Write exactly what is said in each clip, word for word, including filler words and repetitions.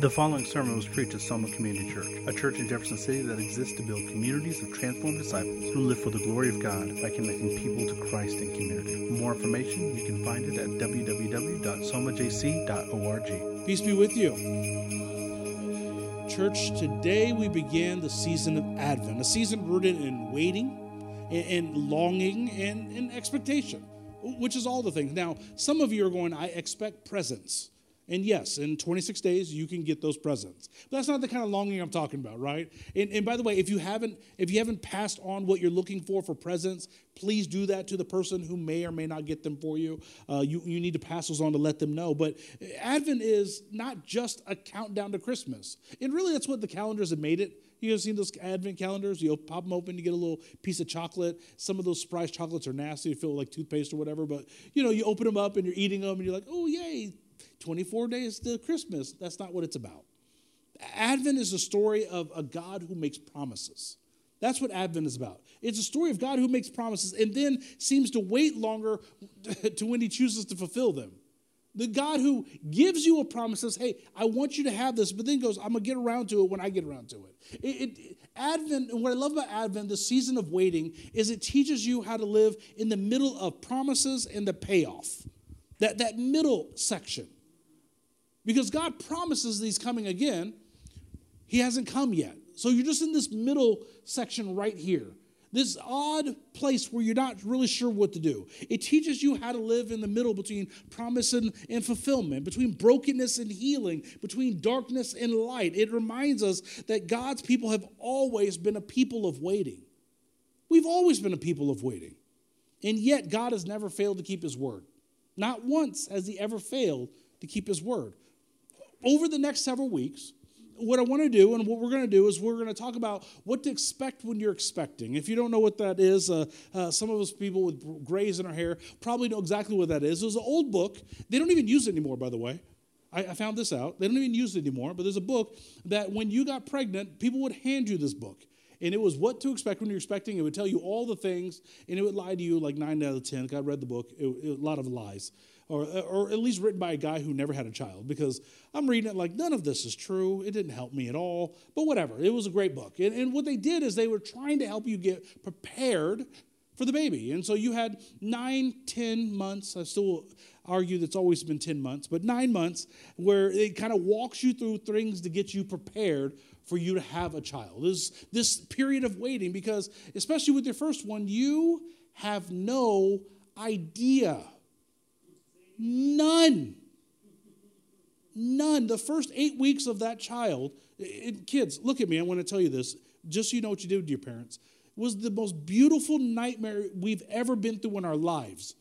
The following sermon was preached at Soma Community Church, a church in Jefferson City that exists to build communities of transformed disciples who live for the glory of God by connecting people to Christ and community. For more information, you can find it at w w w dot soma j c dot org. Peace be with you. Church, today we begin the season of Advent, a season rooted in waiting, and longing, and, and expectation, which is all the things. Now, some of you are going, I expect presents. And yes, in twenty-six days, you can get those presents. But that's not the kind of longing I'm talking about, right? And, and by the way, if you haven't if you haven't passed on what you're looking for for presents, please do that to the person who may or may not get them for you. Uh, you, you need to pass those on to let them know. But Advent is not just a countdown to Christmas. And really, that's what the calendars have made it. You guys seen those Advent calendars? You pop them open, you get a little piece of chocolate. Some of those surprise chocolates are nasty. You feel like toothpaste or whatever. But, you know, you open them up and you're eating them and you're like, oh, yay. twenty-four days to Christmas. That's not what it's about. Advent is a story of a God who makes promises. That's what Advent is about. It's a story of God who makes promises and then seems to wait longer to when he chooses to fulfill them. The God who gives you a promise says, hey, I want you to have this, but then goes, I'm going to get around to it when I get around to it. It, it. Advent, and what I love about Advent, the season of waiting, is it teaches you how to live in the middle of promises and the payoff. That, that middle section. Because God promises that he's coming again. He hasn't come yet. So you're just in this middle section right here. This odd place where you're not really sure what to do. It teaches you how to live in the middle between promise and, and fulfillment, between brokenness and healing, between darkness and light. It reminds us that God's people have always been a people of waiting. We've always been a people of waiting. And yet God has never failed to keep his word. Not once has he ever failed to keep his word. Over the next several weeks, what I want to do and what we're going to do is we're going to talk about what to expect when you're expecting. If you don't know what that is, uh, uh, some of us people with grays in our hair probably know exactly what that is. It was an old book. They don't even use it anymore, by the way. I, I found this out. They don't even use it anymore, but there's a book that when you got pregnant, people would hand you this book. And it was what to expect when you're expecting. It would tell you all the things, and it would lie to you like nine out of ten. I read the book. It, it, a lot of lies. Or, or at least written by a guy who never had a child, because I'm reading it like none of this is true. It didn't help me at all, but whatever. It was a great book. And, and what they did is they were trying to help you get prepared for the baby. And so you had nine, ten months. I still argue that's always been ten months, but nine months where it kind of walks you through things to get you prepared for you to have a child. This, this period of waiting, because especially with your first one, you have no idea. None. None. The first eight weeks of that child, it, kids, look at me. I want to tell you this, just so you know what you did with your parents, was the most beautiful nightmare we've ever been through in our lives.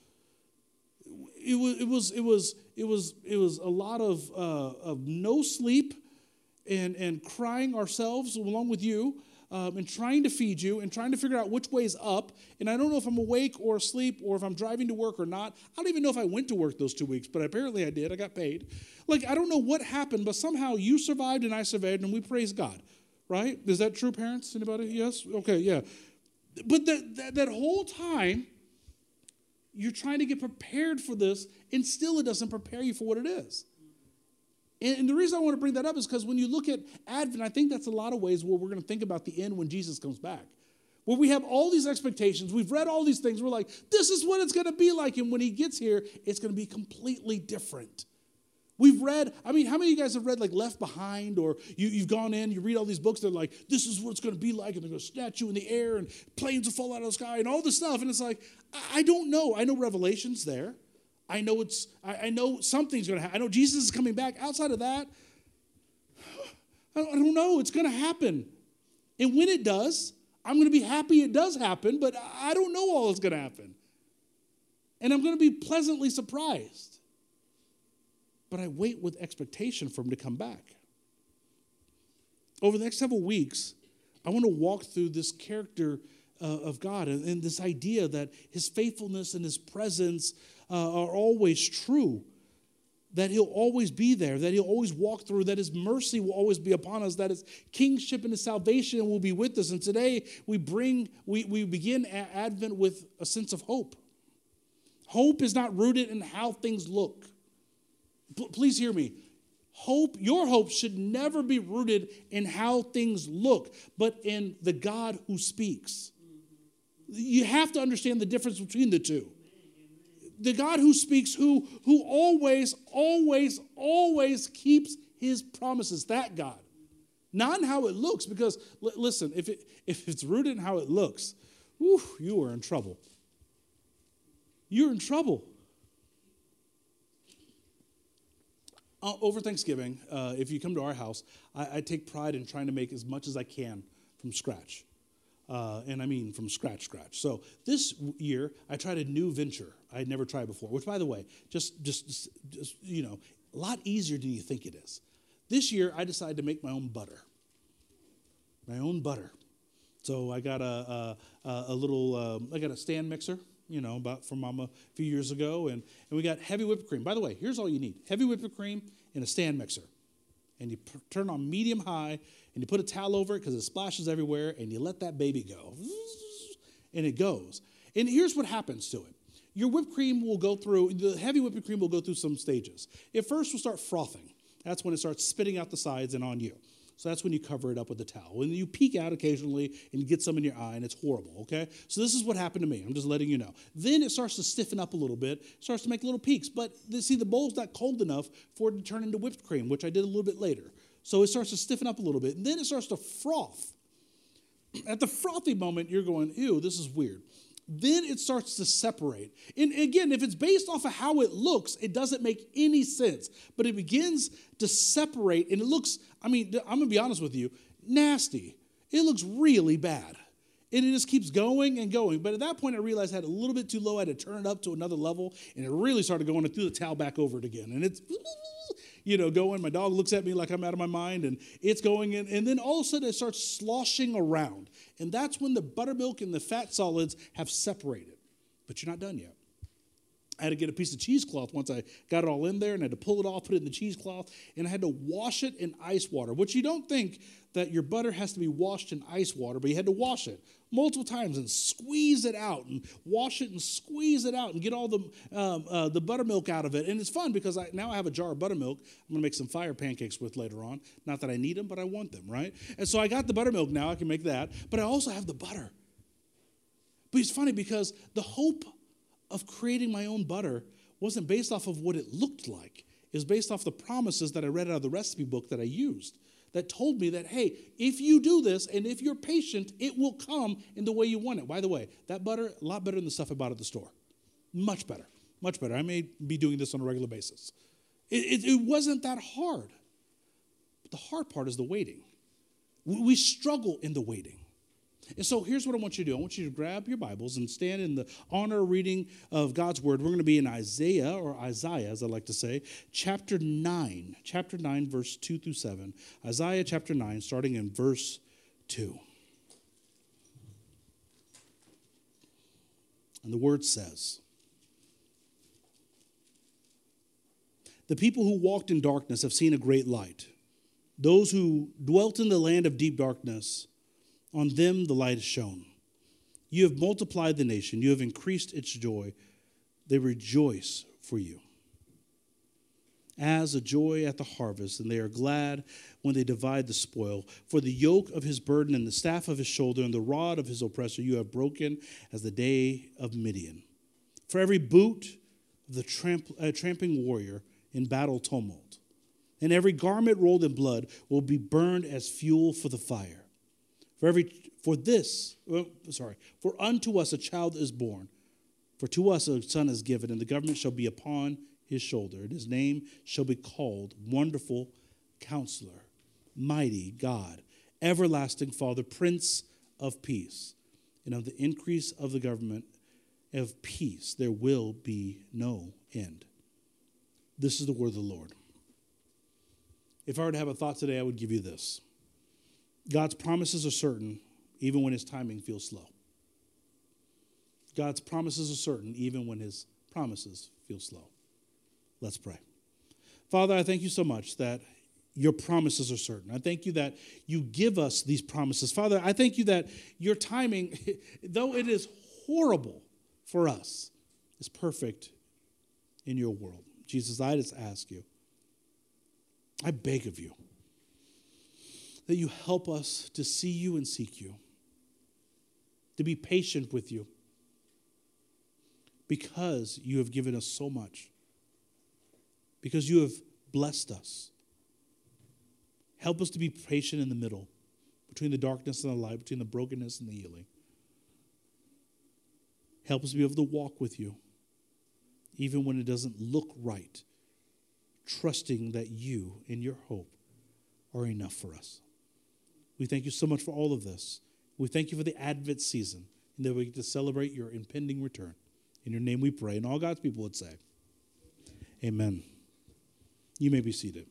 It was, it was, it was, it was, it was a lot of uh, of no sleep and and crying ourselves along with you. Um, and trying to feed you and trying to figure out which way is up. And I don't know if I'm awake or asleep or if I'm driving to work or not. I don't even know if I went to work those two weeks, but apparently I did. I got paid. Like, I don't know what happened, but somehow you survived and I survived, and we praise God, right? Is that true, parents? Anybody? Yes? Okay, yeah. But that, that, that whole time, you're trying to get prepared for this, and still it doesn't prepare you for what it is. And the reason I want to bring that up is because when you look at Advent, I think that's a lot of ways where we're going to think about the end when Jesus comes back. Where we have all these expectations, we've read all these things, we're like, this is what it's going to be like. And when he gets here, it's going to be completely different. We've read, I mean, how many of you guys have read like Left Behind, or you, you've gone in, you read all these books, they're like, this is what it's going to be like, and they're going to snatch you in the air, and planes will fall out of the sky, and all this stuff. And it's like, I don't know. I know Revelation's there. I know it's. I, I know something's going to happen. I know Jesus is coming back. Outside of that, I don't, I don't know. It's going to happen. And when it does, I'm going to be happy it does happen, but I don't know all that's going to happen. And I'm going to be pleasantly surprised. But I wait with expectation for him to come back. Over the next several weeks, I want to walk through this character uh, of God and, and this idea that his faithfulness and his presence Uh, are always true, that he'll always be there, that he'll always walk through, that his mercy will always be upon us, that his kingship and his salvation will be with us. And today we bring, we, we begin Advent with a sense of hope. Hope is not rooted in how things look. P- please hear me. Hope, your hope should never be rooted in how things look, but in the God who speaks. You have to understand the difference between the two. The God who speaks, who, who always, always, always keeps his promises, that God. Not in how it looks, because, l- listen, if, it, if it's rooted in how it looks, whew, you are in trouble. You're in trouble. Uh, over Thanksgiving, uh, if you come to our house, I, I take pride in trying to make as much as I can from scratch. Uh, and I mean from scratch, scratch. So this year, I tried a new venture I had never tried before, which, by the way, just, just, just, you know, a lot easier than you think it is. This year, I decided to make my own butter. My own butter. So I got a, a, a little, um, I got a stand mixer, you know, about from Mama a few years ago, and, and we got heavy whipped cream. By the way, here's all you need. Heavy whipped cream and a stand mixer. And you p- turn on medium high, and you put a towel over it because it splashes everywhere, and you let that baby go. And it goes. And here's what happens to it. Your whipped cream will go through, the heavy whipped cream will go through some stages. It first will start frothing. That's when it starts spitting out the sides and on you. So that's when you cover it up with the towel. And you peek out occasionally and you get some in your eye, and it's horrible, okay? So this is what happened to me. I'm just letting you know. Then it starts to stiffen up a little bit, starts to make little peaks. But see, the bowl's not cold enough for it to turn into whipped cream, which I did a little bit later. So it starts to stiffen up a little bit. And then it starts to froth. At the frothy moment, you're going, ew, this is weird. Then it starts to separate. And again, if it's based off of how it looks, it doesn't make any sense. But it begins to separate, and it looks, I mean, I'm going to be honest with you, nasty. It looks really bad. And it just keeps going and going. But at that point, I realized I had a little bit too low. I had to turn it up to another level, and it really started going. I threw the towel back over it again. And it's, you know, going. My dog looks at me like I'm out of my mind, and it's going in. And then all of a sudden, it starts sloshing around. And that's when the buttermilk and the fat solids have separated. But you're not done yet. I had to get a piece of cheesecloth once I got it all in there, and I had to pull it off, put it in the cheesecloth, and I had to wash it in ice water, which you don't think that your butter has to be washed in ice water, but you had to wash it multiple times and squeeze it out and wash it and squeeze it out and get all the um, uh, the buttermilk out of it. And it's fun because I, now I have a jar of buttermilk I'm going to make some fire pancakes with later on. Not that I need them, but I want them, right? And so I got the buttermilk now. I can make that. But I also have the butter. But it's funny because the hope of creating my own butter wasn't based off of what it looked like. It was based off the promises that I read out of the recipe book that I used that told me that, hey, if you do this and if you're patient, it will come in the way you want it. By the way, that butter, a lot better than the stuff I bought at the store. Much better. Much better. I may be doing this on a regular basis. It, it, it wasn't that hard. But the hard part is the waiting. We, we struggle in the waiting. And so here's what I want you to do. I want you to grab your Bibles and stand in the honor reading of God's Word. We're going to be in Isaiah, or Isaiah, as I like to say, chapter nine. Chapter nine, verse two through seven. Isaiah chapter nine, starting in verse two. And the Word says, "The people who walked in darkness have seen a great light. Those who dwelt in the land of deep darkness, on them the light is shone. You have multiplied the nation. You have increased its joy. They rejoice for you. As a joy at the harvest, and they are glad when they divide the spoil. For the yoke of his burden and the staff of his shoulder and the rod of his oppressor you have broken as the day of Midian. For every boot of the tramp, uh, tramping warrior in battle tumult, and every garment rolled in blood will be burned as fuel for the fire. For every for this, well, sorry, for unto us a child is born, for to us a son is given, and the government shall be upon his shoulder, and his name shall be called Wonderful Counselor, Mighty God, Everlasting Father, Prince of Peace. And of the increase of the government of peace there will be no end." This is the word of the Lord. If I were to have a thought today, I would give you this. God's promises are certain, even when his timing feels slow. God's promises are certain, even when his promises feel slow. Let's pray. Father, I thank you so much that your promises are certain. I thank you that you give us these promises. Father, I thank you that your timing, though it is horrible for us, is perfect in your world. Jesus, I just ask you, I beg of you that you help us to see you and seek you, to be patient with you, because you have given us so much, because you have blessed us. Help us to be patient in the middle, between the darkness and the light, between the brokenness and the healing. Help us to be able to walk with you, even when it doesn't look right, trusting that you and your hope are enough for us. We thank you so much for all of this. We thank you for the Advent season, and that we get to celebrate your impending return. In your name we pray, and all God's people would say, amen. You may be seated.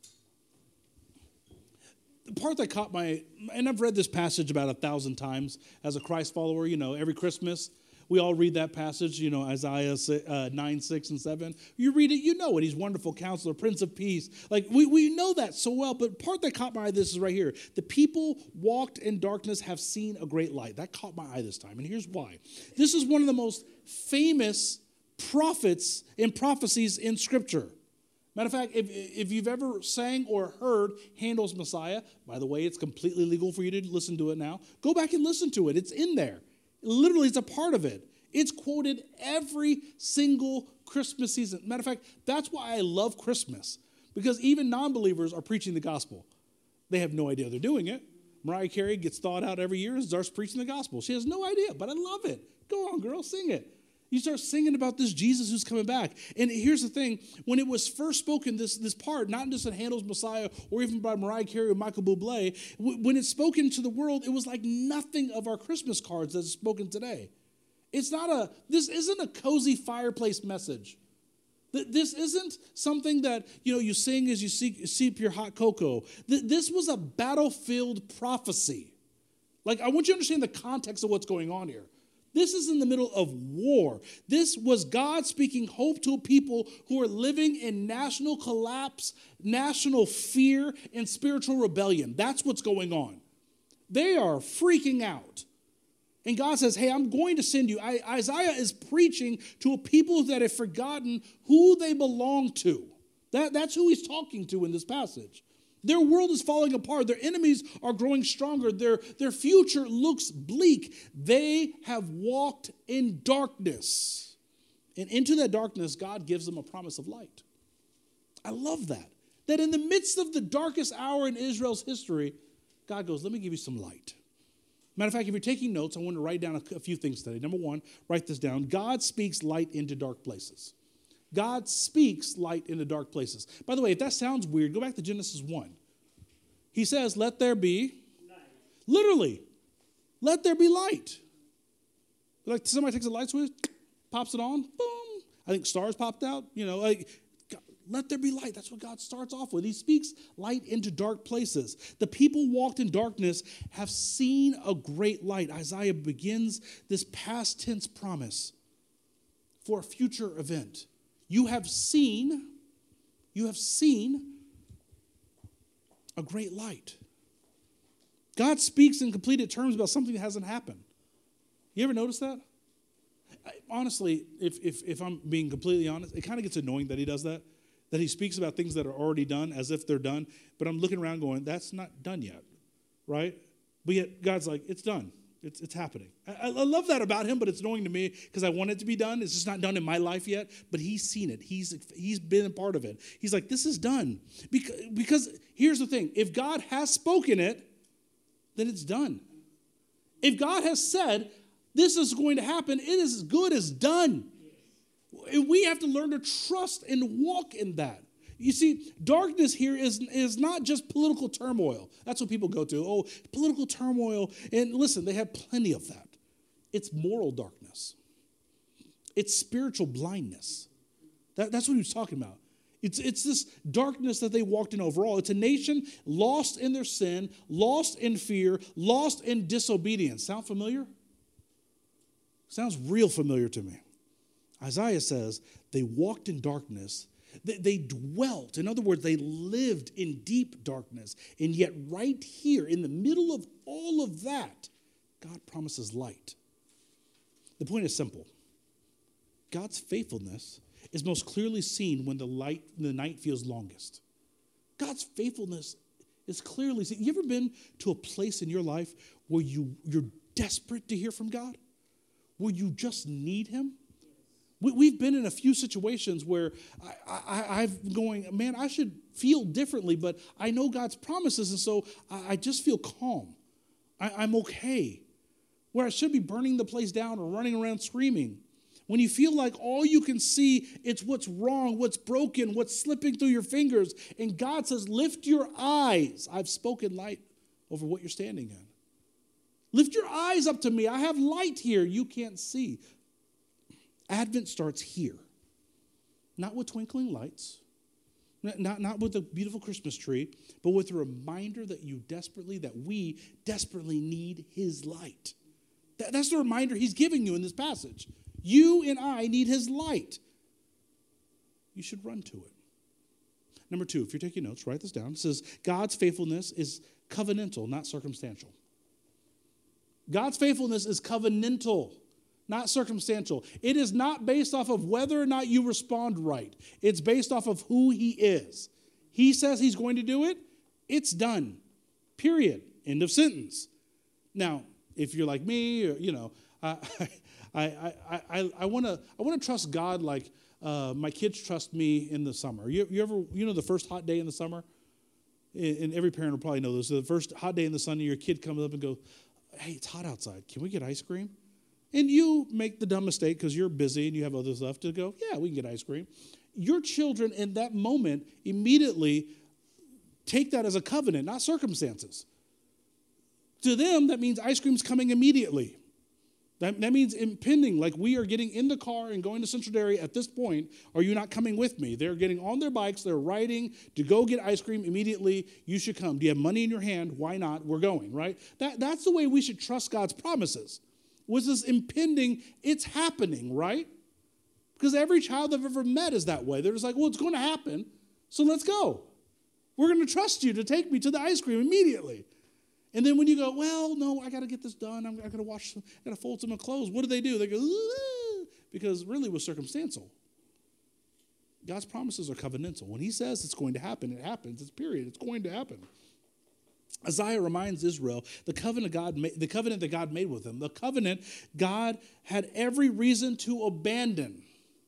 The part that caught my, and I've read this passage about a thousand times as a Christ follower, you know, every Christmas, we all read that passage, you know, Isaiah uh, nine, six, and seven. You read it, you know it. He's wonderful counselor, Prince of Peace. Like, we, we know that so well, but part that caught my eye, this is right here. The people walked in darkness have seen a great light. That caught my eye this time, and here's why. This is one of the most famous prophets and prophecies in Scripture. Matter of fact, if, if you've ever sang or heard Handel's Messiah, by the way, it's completely legal for you to listen to it now. Go back and listen to it. It's in there. Literally, it's a part of it. It's quoted every single Christmas season. Matter of fact, that's why I love Christmas, because even non-believers are preaching the gospel. They have no idea they're doing it. Mariah Carey gets thawed out every year and starts preaching the gospel. She has no idea, but I love it. Go on, girl, sing it. You start singing about this Jesus who's coming back. And here's the thing. When it was first spoken, this, this part, not just in Handel's Messiah or even by Mariah Carey or Michael Bublé, w- when it's spoken to the world, it was like nothing of our Christmas cards that's spoken today. It's not a, this isn't a cozy fireplace message. This isn't something that, you know, you sing as you seek, sip your hot cocoa. This was a battlefield prophecy. Like, I want you to understand the context of what's going on here. This is in the middle of war. This was God speaking hope to a people who are living in national collapse, national fear, and spiritual rebellion. That's what's going on. They are freaking out. And God says, hey, I'm going to send you. I, Isaiah is preaching to a people that have forgotten who they belong to. That, that's who he's talking to in this passage. Their world is falling apart. Their enemies are growing stronger. Their, their future looks bleak. They have walked in darkness. And into that darkness, God gives them a promise of light. I love that. That in the midst of the darkest hour in Israel's history, God goes, let me give you some light. Matter of fact, if you're taking notes, I want to write down a, a few things today. Number one, write this down. God speaks light into dark places. God speaks light into dark places. By the way, if that sounds weird, go back to Genesis one. He says, let there be, light. Literally, let there be light. Like somebody takes a light switch, pops it on, boom. I think stars popped out. You know, like, God, let there be light. That's what God starts off with. He speaks light into dark places. The people walked in darkness have seen a great light. Isaiah begins this past tense promise for a future event. You have seen, you have seen a great light. God speaks in completed terms about something that hasn't happened. You ever notice that? I, honestly, if, if, if I'm being completely honest, it kind of gets annoying that he does that, that he speaks about things that are already done as if they're done, but I'm looking around going, that's not done yet, right? But yet God's like, it's done. It's, it's happening. I, I love that about him, but it's annoying to me because I want it to be done. It's just not done in my life yet, but he's seen it. He's, he's been a part of it. He's like, this is done. Because, because here's the thing. If God has spoken it, then it's done. If God has said, this is going to happen, it is as good as done. And we have to learn to trust and walk in that. You see, darkness here is, is not just political turmoil. That's what people go to. Oh, political turmoil. And listen, they have plenty of that. It's moral darkness. It's spiritual blindness. That, that's what he was talking about. It's, it's this darkness that they walked in overall. It's a nation lost in their sin, lost in fear, lost in disobedience. Sound familiar? Sounds real familiar to me. Isaiah says they walked in darkness. They, they dwelt. In other words, they lived in deep darkness. And yet right here, in the middle of all of that, God promises light. The point is simple. God's faithfulness is most clearly seen when the light, the night feels longest. God's faithfulness is clearly seen. You ever been to a place in your life where you, you're desperate to hear from God? Where you just need him? We, we've been in a few situations where I, I, I've going, man, I should feel differently, but I know God's promises, and so I, I just feel calm. I, I'm okay. Where I should be burning the place down or running around screaming. When you feel like all you can see, it's what's wrong, what's broken, what's slipping through your fingers. And God says, lift your eyes. I've spoken light over what you're standing in. Lift your eyes up to me. I have light here you can't see. Advent starts here. Not with twinkling lights. Not, not with a beautiful Christmas tree, but with a reminder that you desperately, that we desperately need his light. That, that's the reminder he's giving you in this passage. You and I need his light. You should run to it. Number two, if you're taking notes, write this down. It says, God's faithfulness is covenantal, not circumstantial. God's faithfulness is covenantal, not circumstantial. It is not based off of whether or not you respond right. It's based off of who he is. He says he's going to do it. It's done. Period. End of sentence. Now, if you're like me, or, you know, I, I, I, I, I want to I want to trust God like uh, my kids trust me in the summer. You, you ever, you know, the first hot day in the summer? And every parent will probably know this. The first hot day in the sun, your kid comes up and goes, hey, it's hot outside. Can we get ice cream? And you make the dumb mistake because you're busy and you have other stuff to go, yeah, we can get ice cream. Your children in that moment immediately take that as a covenant, not circumstances. To them, that means ice cream's coming immediately. That, that means impending, like we are getting in the car and going to Central Dairy at this point. Are you not coming with me? They're getting on their bikes. They're riding to go get ice cream immediately. You should come. Do you have money in your hand? Why not? We're going, right? That, that's the way we should trust God's promises. Was this impending? It's happening, right? Because every child I've ever met is that way. They're just like, well, it's going to happen, so let's go. We're going to trust you to take me to the ice cream immediately. And then when you go, well, no, I got to get this done. I'm, I got to wash some, I got to fold some of clothes. What do they do? They go, ah, because really it was circumstantial. God's promises are covenantal. When he says it's going to happen, it happens. It's period. It's going to happen. Isaiah reminds Israel the covenant God made, the covenant that God made with them, the covenant God had every reason to abandon.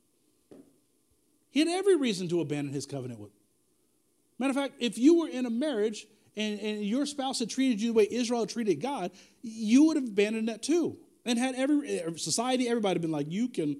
He had every reason to abandon his covenant with. Matter of fact, if you were in a marriage and, and your spouse had treated you the way Israel had treated God, you would have abandoned that too. And had every society, everybody had been like, you can,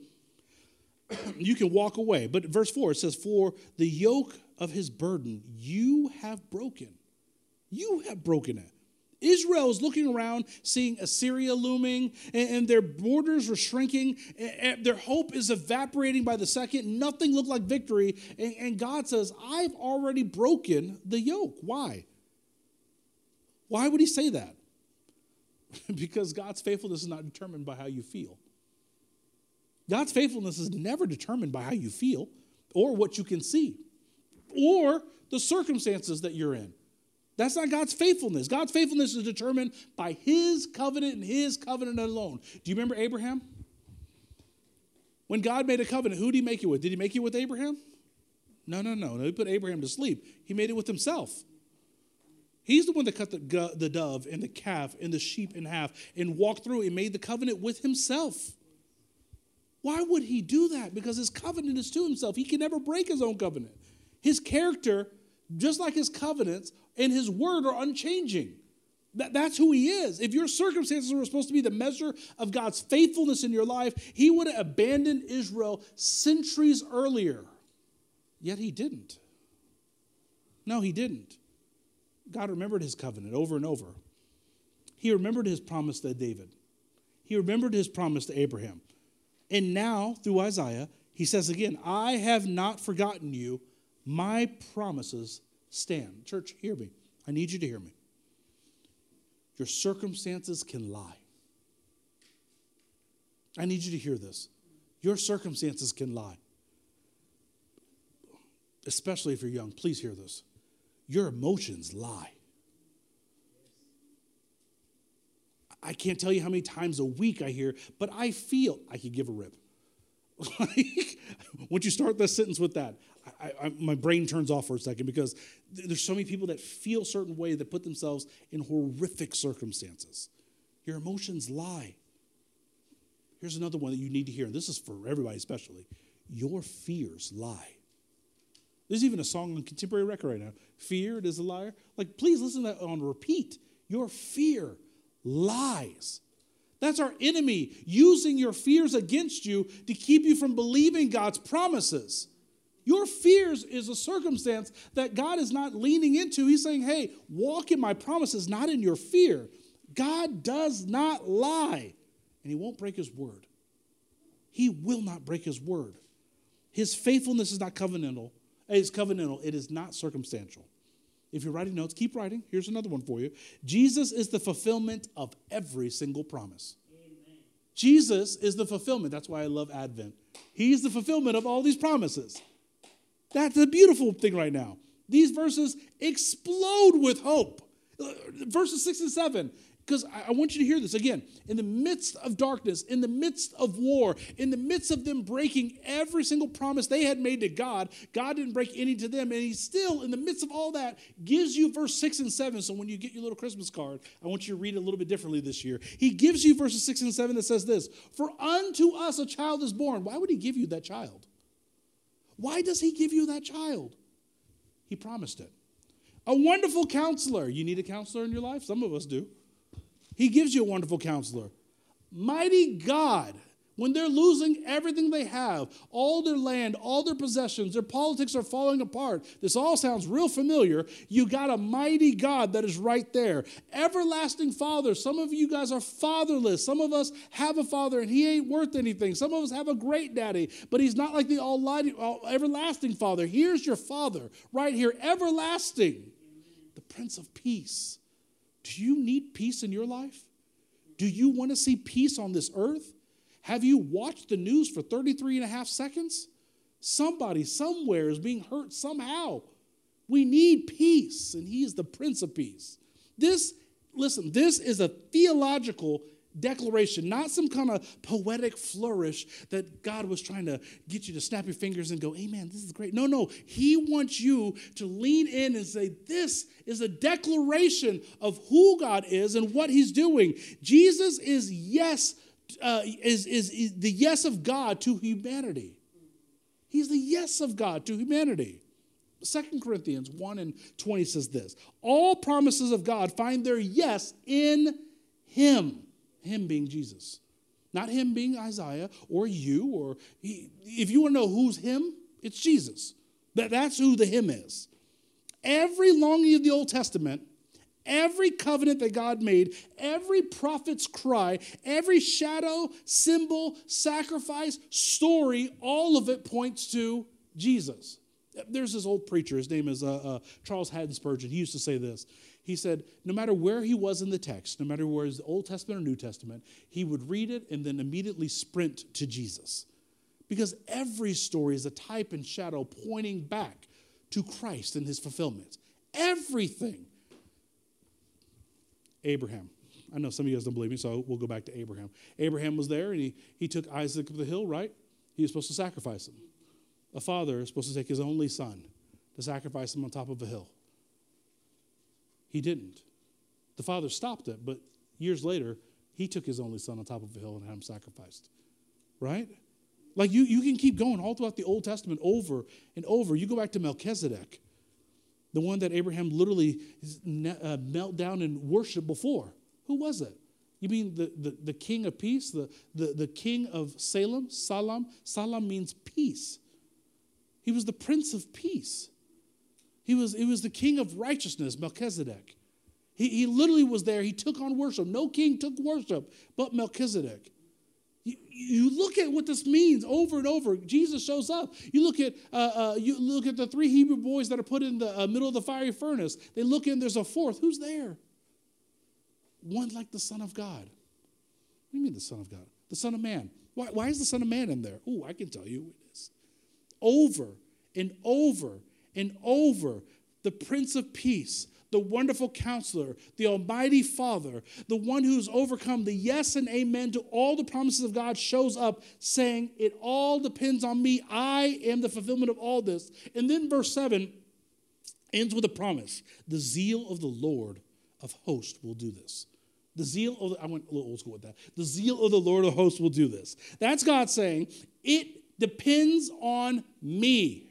you can walk away. But verse four, it says, for the yoke of his burden you have broken. You have broken it. Israel is looking around, seeing Assyria looming, and, and their borders are shrinking. And, and their hope is evaporating by the second. Nothing looked like victory. And, and God says, I've already broken the yoke. Why? Why would he say that? Because God's faithfulness is not determined by how you feel. God's faithfulness is never determined by how you feel or what you can see or the circumstances that you're in. That's not God's faithfulness. God's faithfulness is determined by his covenant and his covenant alone. Do you remember Abraham? When God made a covenant, who did he make it with? Did he make it with Abraham? No, no, no. no. He put Abraham to sleep. He made it with himself. He's the one that cut the, the dove and the calf and the sheep in half and walked through and made the covenant with himself. Why would he do that? Because his covenant is to himself. He can never break his own covenant. His character, just like his covenants and his word, are unchanging. That, that's who he is. If your circumstances were supposed to be the measure of God's faithfulness in your life, he would have abandoned Israel centuries earlier. Yet he didn't. No, he didn't. God remembered his covenant over and over. He remembered his promise to David. He remembered his promise to Abraham. And now, through Isaiah, he says again, I have not forgotten you. My promises stand. Church, hear me. I need you to hear me. Your circumstances can lie. I need you to hear this. Your circumstances can lie. Especially if you're young. Please hear this. Your emotions lie. I can't tell you how many times a week I hear, but I feel I could give a rip. Once you start that sentence with that, I, I, my brain turns off for a second because there's so many people that feel certain way that put themselves in horrific circumstances. Your emotions lie. Here's another one that you need to hear, and this is for everybody especially. Your fears lie. There's even a song on contemporary record right now. Fear, it is a liar. Like, please listen to that on repeat. Your fear lies. That's our enemy using your fears against you to keep you from believing God's promises. Your fears is a circumstance that God is not leaning into. He's saying, hey, walk in my promises, not in your fear. God does not lie, and he won't break his word. He will not break his word. His faithfulness is not covenantal. It is covenantal. It is not circumstantial. If you're writing notes, keep writing. Here's another one for you. Jesus is the fulfillment of every single promise. Amen. Jesus is the fulfillment. That's why I love Advent. He's the fulfillment of all these promises. That's a beautiful thing right now. These verses explode with hope. Verses six and seven. Because I want you to hear this again. In the midst of darkness, in the midst of war, in the midst of them breaking every single promise they had made to God, God didn't break any to them. And he still, in the midst of all that, gives you verse six and seven. So when you get your little Christmas card, I want you to read it a little bit differently this year. He gives you verses six and seven that says this, for unto us a child is born. Why would he give you that child? Why does he give you that child? He promised it. A wonderful counselor. You need a counselor in your life? Some of us do. He gives you a wonderful counselor. Mighty God, when they're losing everything they have, all their land, all their possessions, their politics are falling apart. This all sounds real familiar. You got a mighty God that is right there. Everlasting Father. Some of you guys are fatherless. Some of us have a father and he ain't worth anything. Some of us have a great daddy, but he's not like the almighty, all, everlasting Father. Here's your Father right here, everlasting, the Prince of Peace. Do you need peace in your life? Do you want to see peace on this earth? Have you watched the news for thirty-three and a half seconds? Somebody somewhere is being hurt somehow. We need peace, and he is the Prince of Peace. This, listen, this is a theological declaration, not some kind of poetic flourish that God was trying to get you to snap your fingers and go, amen, this is great. No, no, he wants you to lean in and say, this is a declaration of who God is and what he's doing. Jesus is yes, uh, is, is, is the yes of God to humanity. He's the yes of God to humanity. Second Corinthians one and twenty says this, all promises of God find their yes in him. Him being Jesus. Not him being Isaiah or you. Or he, if you want to know who's him, it's Jesus. That, that's who the him is. Every longing of the Old Testament, every covenant that God made, every prophet's cry, every shadow, symbol, sacrifice, story, all of it points to Jesus. There's this old preacher. His name is uh, uh, Charles Haddon Spurgeon. He used to say this. He said, no matter where he was in the text, no matter where it's the Old Testament or New Testament, he would read it and then immediately sprint to Jesus. Because every story is a type and shadow pointing back to Christ and his fulfillment. Everything. Abraham. I know some of you guys don't believe me, so we'll go back to Abraham. Abraham was there, and he, he took Isaac up the hill, right? He was supposed to sacrifice him. A father is supposed to take his only son to sacrifice him on top of a hill. He didn't. The father stopped it, but years later, he took his only son on top of a hill and had him sacrificed. Right? Like you, you can keep going all throughout the Old Testament over and over. You go back to Melchizedek, the one that Abraham literally uh, knelt down and worshiped before. Who was it? You mean the, the, the king of peace, the, the, the king of Salem? Salam? Salam means peace. He was the Prince of Peace. He was, he was the king of righteousness, Melchizedek. He, he literally was there. He took on worship. No king took worship but Melchizedek. You, you look at what this means over and over. Jesus shows up. You look at uh, uh, you look at the three Hebrew boys that are put in the uh, middle of the fiery furnace. They look in, there's a fourth. Who's there? One like the Son of God. What do you mean the Son of God? The Son of Man. Why, why is the Son of Man in there? Oh, I can tell you who it is. Over and over and over, the Prince of Peace, the wonderful counselor, the almighty Father, the one who's overcome the yes and amen to all the promises of God, shows up saying, it all depends on me. I am the fulfillment of all this. And then verse seven ends with a promise. The zeal of the Lord of hosts will do this. The zeal of the, I went a little old school with that. The zeal of the Lord of hosts will do this. That's God saying, it depends on me.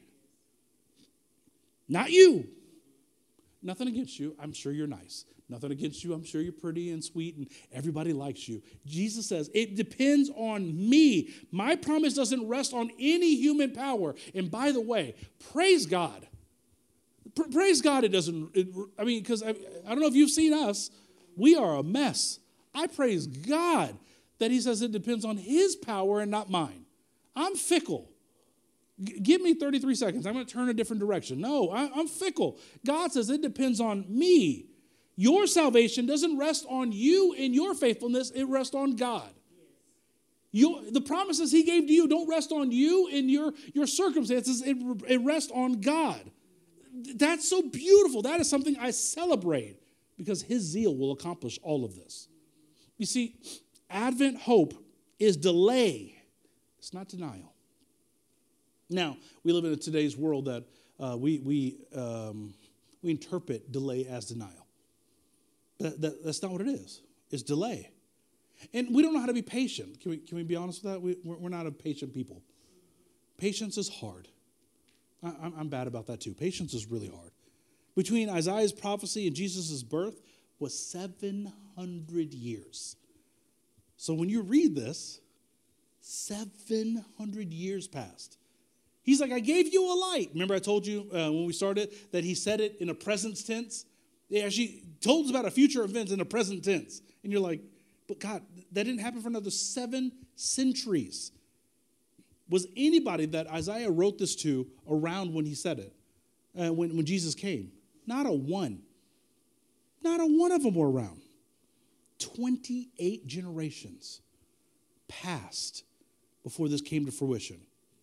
Not you. Nothing against you. I'm sure you're nice. Nothing against you. I'm sure you're pretty and sweet and everybody likes you. Jesus says, it depends on me. My promise doesn't rest on any human power. And by the way, praise God. P- praise God it doesn't, it, I mean, because I, I don't know if you've seen us. We are a mess. I praise God that he says it depends on his power and not mine. I'm fickle. G- give me thirty-three seconds. I'm going to turn a different direction. No, I, I'm fickle. God says it depends on me. Your salvation doesn't rest on you and your faithfulness. It rests on God. You, the promises he gave to you don't rest on you and your, your circumstances. It, it rests on God. That's so beautiful. That is something I celebrate because his zeal will accomplish all of this. You see, Advent hope is delay. It's not denial. Now, we live in today's world that uh, we, we, um, we interpret delay as denial. That, that, that's not what it is. It's delay. And we don't know how to be patient. Can we, can we be honest with that? We, we're, we're not a patient people. Patience is hard. I, I'm, I'm bad about that too. Patience is really hard. Between Isaiah's prophecy and Jesus' birth was seven hundred years. So when you read this, seven hundred years passed. He's like, I gave you a light. Remember I told you uh, when we started that he said it in a present tense? He actually told us about a future events in a present tense. And you're like, but God, that didn't happen for another seven centuries. Was anybody that Isaiah wrote this to around when he said it, uh, when, when Jesus came? Not a one. Not a one of them were around. twenty-eight generations passed before this came to fruition.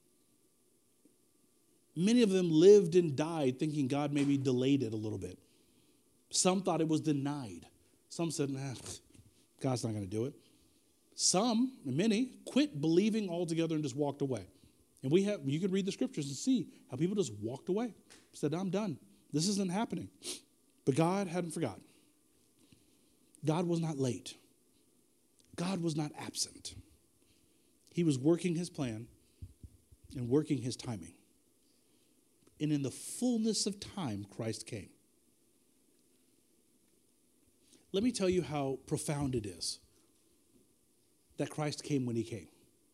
Many of them lived and died thinking God maybe delayed it a little bit. Some thought it was denied. Some said, nah, God's not going to do it. Some, many, quit believing altogether and just walked away. And we have, you can read the scriptures and see how people just walked away. Said, I'm done. This isn't happening. But God hadn't forgotten. God was not late. God was not absent. He was working his plan and working his timing. And in the fullness of time, Christ came. Let me tell you how profound it is that Christ came when he came.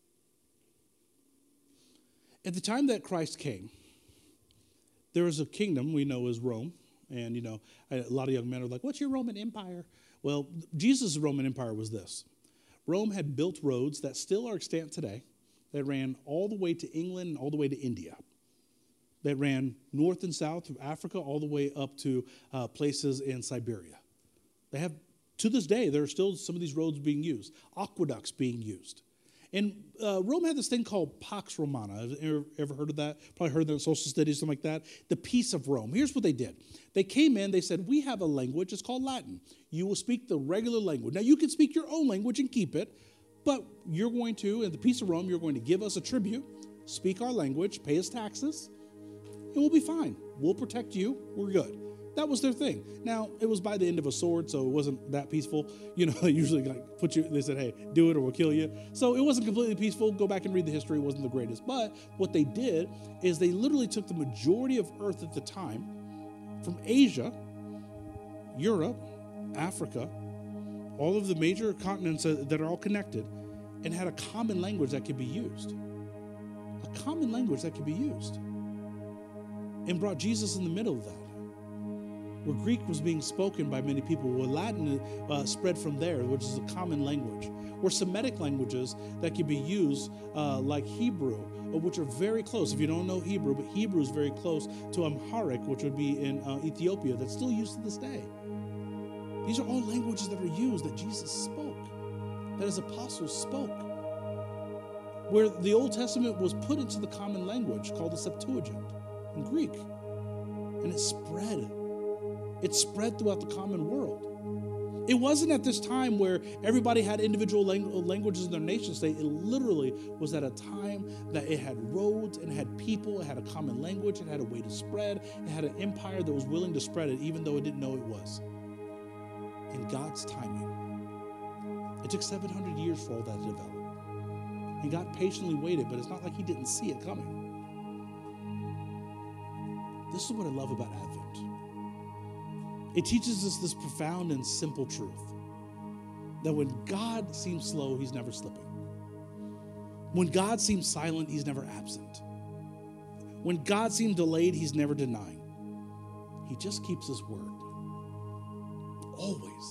At the time that Christ came, there was a kingdom we know as Rome. And, you know, a lot of young men are like, what's your Roman Empire? Well, Jesus' Roman Empire was this. Rome had built roads that still are extant today that ran all the way to England and all the way to India. That ran north and south through Africa all the way up to uh, places in Siberia. They have, to this day, there are still some of these roads being used, aqueducts being used. And uh, Rome had this thing called Pax Romana. Have you ever, ever heard of that? Probably heard that in social studies, something like that. The peace of Rome. Here's what they did. They came in, they said, we have a language, it's called Latin. You will speak the regular language. Now, you can speak your own language and keep it, but you're going to, in the peace of Rome, you're going to give us a tribute, speak our language, pay us taxes, and we'll be fine. We'll protect you. We're good. That was their thing. Now, it was by the end of a sword, so it wasn't that peaceful. You know, they usually like put you, they said, hey, do it or we'll kill you. So it wasn't completely peaceful. Go back and read the history. It wasn't the greatest. But what they did is they literally took the majority of Earth at the time from Asia, Europe, Africa, all of the major continents that are all connected, and had a common language that could be used. A common language that could be used. And brought Jesus in the middle of that. Where Greek was being spoken by many people, where Latin uh, spread from there, which is a common language. Where Semitic languages that can be used, uh, like Hebrew, which are very close. If you don't know Hebrew, but Hebrew is very close to Amharic, which would be in uh, Ethiopia, that's still used to this day. These are all languages that are used that Jesus spoke, that his apostles spoke. Where the Old Testament was put into the common language called the Septuagint in Greek, and it spread. It spread throughout the common world. It wasn't at this time where everybody had individual langu- languages in their nation state. It literally was at a time that it had roads and it had people, it had a common language, it had a way to spread, it had an empire that was willing to spread it even though it didn't know it was. In God's timing. It took seven hundred years for all that to develop. And God patiently waited, but it's not like he didn't see it coming. This is what I love about Advent. It teaches us this profound and simple truth that when God seems slow, he's never slipping. When God seems silent, he's never absent. When God seems delayed, he's never denying. He just keeps his word. Always.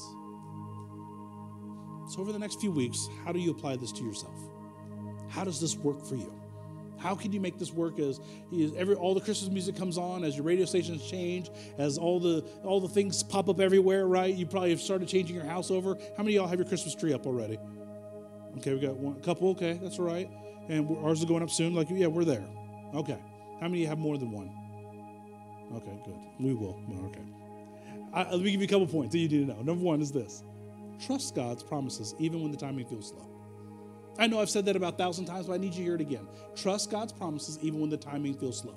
So over the next few weeks, how do you apply this to yourself? How does this work for you? How can you make this work as every all the Christmas music comes on, as your radio stations change, as all the all the things pop up everywhere, right? You probably have started changing your house over. How many of y'all have your Christmas tree up already? Okay, we got one a couple. Okay, that's all right. And ours is going up soon. Like, yeah, we're there. Okay. How many have more than one? Okay, good. We will. Okay. I, let me give you a couple points that you need to know. Number one is this. Trust God's promises even when the timing feels slow. I know I've said that about a thousand times, but I need you to hear it again. Trust God's promises even when the timing feels slow.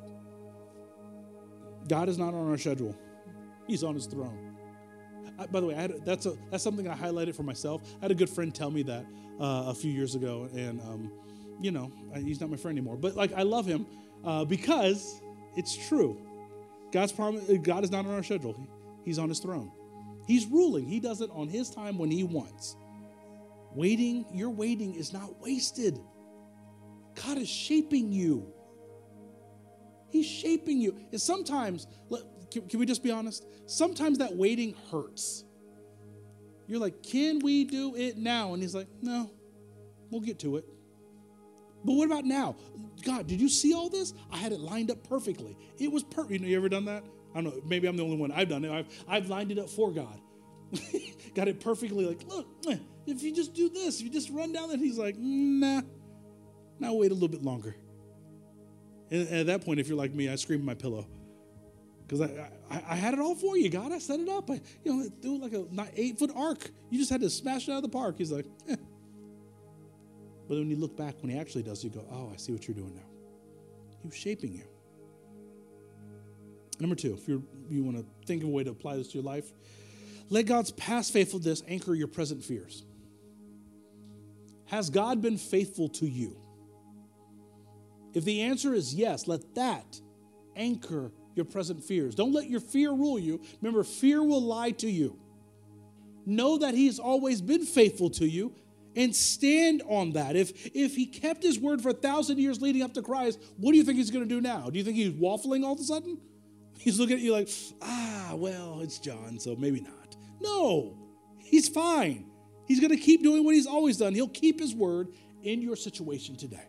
God is not on our schedule. He's on his throne. I, by the way, I had, that's, a, that's something I highlighted for myself. I had a good friend tell me that uh, a few years ago, and, um, you know, he's not my friend anymore. But, like, I love him uh, because it's true. God's promise, God is not on our schedule. He, he's on his throne. He's ruling. He does it on his time when he wants. Waiting, your waiting is not wasted. God is shaping you. He's shaping you. And sometimes, can, can we just be honest? Sometimes that waiting hurts. You're like, can we do it now? And he's like, no, we'll get to it. But what about now? God, did you see all this? I had it lined up perfectly. It was perfect. You know, you ever done that? I don't know. Maybe I'm the only one. I've done it. I've, I've lined it up for God. Got it perfectly like, look, if you just do this, if you just run down there, he's like, nah, now wait a little bit longer. And at that point, if you're like me, I scream at my pillow. Because I, I I had it all for you, God. I set it up. I, you know, do like a eight-foot arc. You just had to smash it out of the park. He's like, eh. But when you look back, when he actually does, you go, oh, I see what you're doing now. He was shaping you. Number two, if you're, you want to think of a way to apply this to your life, let God's past faithfulness anchor your present fears. Has God been faithful to you? If the answer is yes, let that anchor your present fears. Don't let your fear rule you. Remember, fear will lie to you. Know that he's always been faithful to you and stand on that. If, if he kept his word for a thousand years leading up to Christ, what do you think he's going to do now? Do you think he's waffling all of a sudden? He's looking at you like, ah, well, it's John, so maybe not. No, he's fine. He's going to keep doing what he's always done. He'll keep his word in your situation today.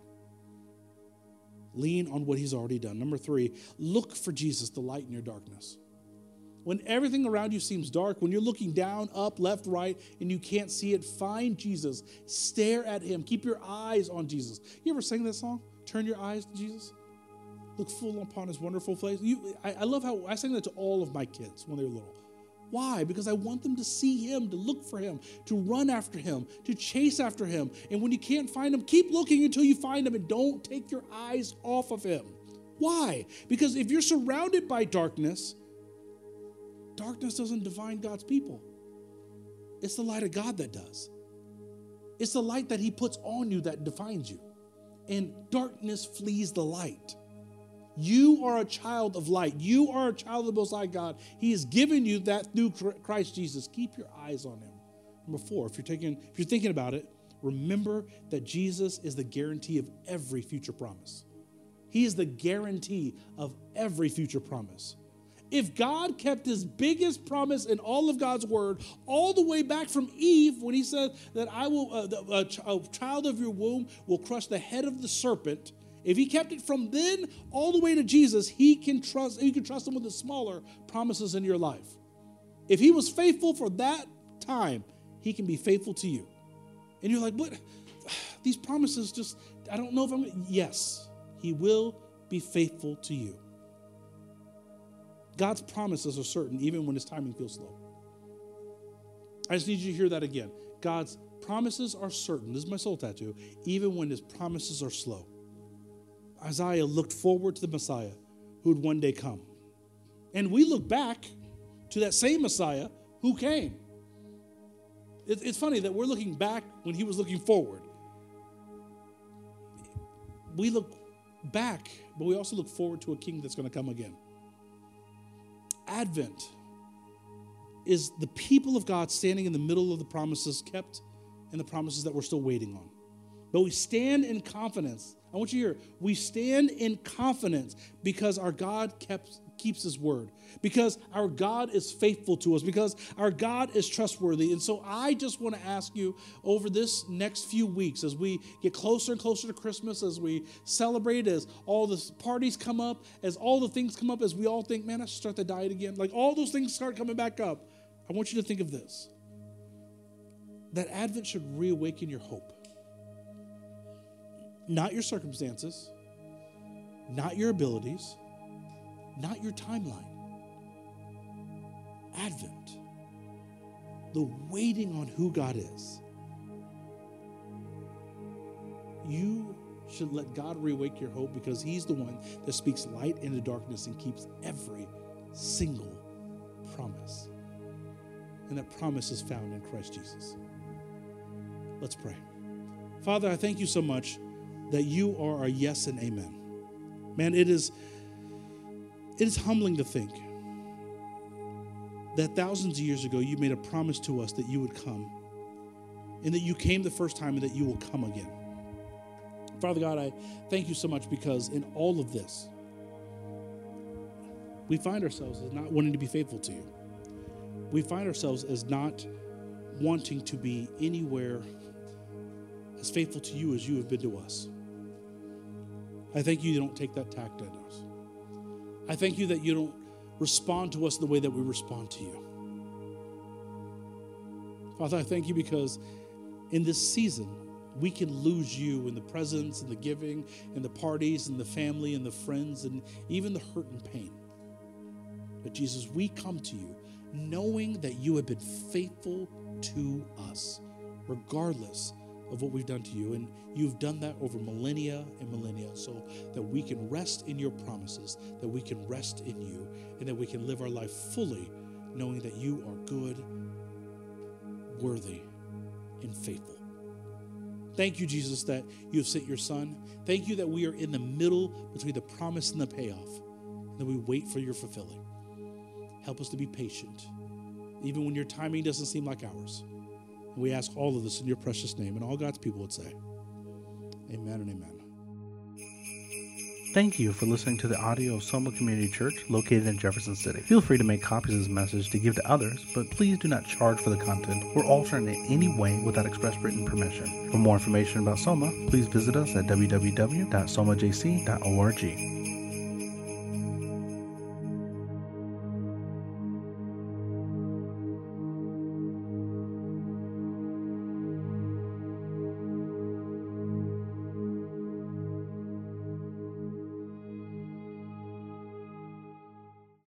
Lean on what he's already done. Number three, look for Jesus, the light in your darkness. When everything around you seems dark, when you're looking down, up, left, right, and you can't see it, find Jesus. Stare at him. Keep your eyes on Jesus. You ever sing that song? Turn your eyes to Jesus. Look full upon his wonderful face. You, I, I love how I sang that to all of my kids when they were little. Why? Because I want them to see him, to look for him, to run after him, to chase after him. And when you can't find him, keep looking until you find him and don't take your eyes off of him. Why? Because if you're surrounded by darkness, darkness doesn't define God's people. It's the light of God that does. It's the light that he puts on you that defines you. And darkness flees the light. You are a child of light. You are a child of the Most High God. He has given you that through Christ Jesus. Keep your eyes on him. Number four, if you're taking, if you're thinking about it, remember that Jesus is the guarantee of every future promise. He is the guarantee of every future promise. If God kept his biggest promise in all of God's word, all the way back from Eve, when he said that I will, uh, the, a, a child of your womb will crush the head of the serpent. If he kept it from then all the way to Jesus, he can trust, you can trust him with the smaller promises in your life. If he was faithful for that time, he can be faithful to you. And you're like, what? These promises just, I don't know if I'm, yes, he will be faithful to you. God's promises are certain even when his timing feels slow. I just need you to hear that again. God's promises are certain. This is my soul tattoo. Even when his promises are slow. Isaiah looked forward to the Messiah who would one day come. And we look back to that same Messiah who came. It, it's funny that we're looking back when he was looking forward. We look back, but we also look forward to a king that's going to come again. Advent is the people of God standing in the middle of the promises kept and the promises that we're still waiting on. But we stand in confidence. I want you to hear, we stand in confidence because our God kept, keeps his word, because our God is faithful to us, because our God is trustworthy. And so I just want to ask you over this next few weeks, as we get closer and closer to Christmas, as we celebrate, as all the parties come up, as all the things come up, as we all think, man, I should start the diet again. Like all those things start coming back up. I want you to think of this, that Advent should reawaken your hope. Not your circumstances, not your abilities, not your timeline. Advent, the waiting on who God is. You should let God reawake your hope because he's the one that speaks light into darkness and keeps every single promise. And that promise is found in Christ Jesus. Let's pray. Father, I thank you so much that you are our yes and amen. Man, it is, it is humbling to think that thousands of years ago you made a promise to us that you would come, and that you came the first time and that you will come again. Father God, I thank you so much because in all of this, we find ourselves as not wanting to be faithful to you. We find ourselves as not wanting to be anywhere as faithful to you as you have been to us. I thank you you don't take that tact on us. I thank you that you don't respond to us the way that we respond to you. Father, I thank you because in this season, we can lose you in the presence and the giving and the parties and the family and the friends and even the hurt and pain. But Jesus, we come to you knowing that you have been faithful to us, regardless of what we've done to you. And you've done that over millennia and millennia so that we can rest in your promises, that we can rest in you, and that we can live our life fully knowing that you are good, worthy, and faithful. Thank you, Jesus, that you have sent your son. Thank you that we are in the middle between the promise and the payoff, and that we wait for your fulfilling. Help us to be patient, even when your timing doesn't seem like ours. And we ask all of this in your precious name, and all God's people would say, amen and amen. Thank you for listening to the audio of Soma Community Church located in Jefferson City. Feel free to make copies of this message to give to others, but please do not charge for the content or alter it in any way without express written permission. For more information about Soma, please visit us at w w w dot soma j c dot org.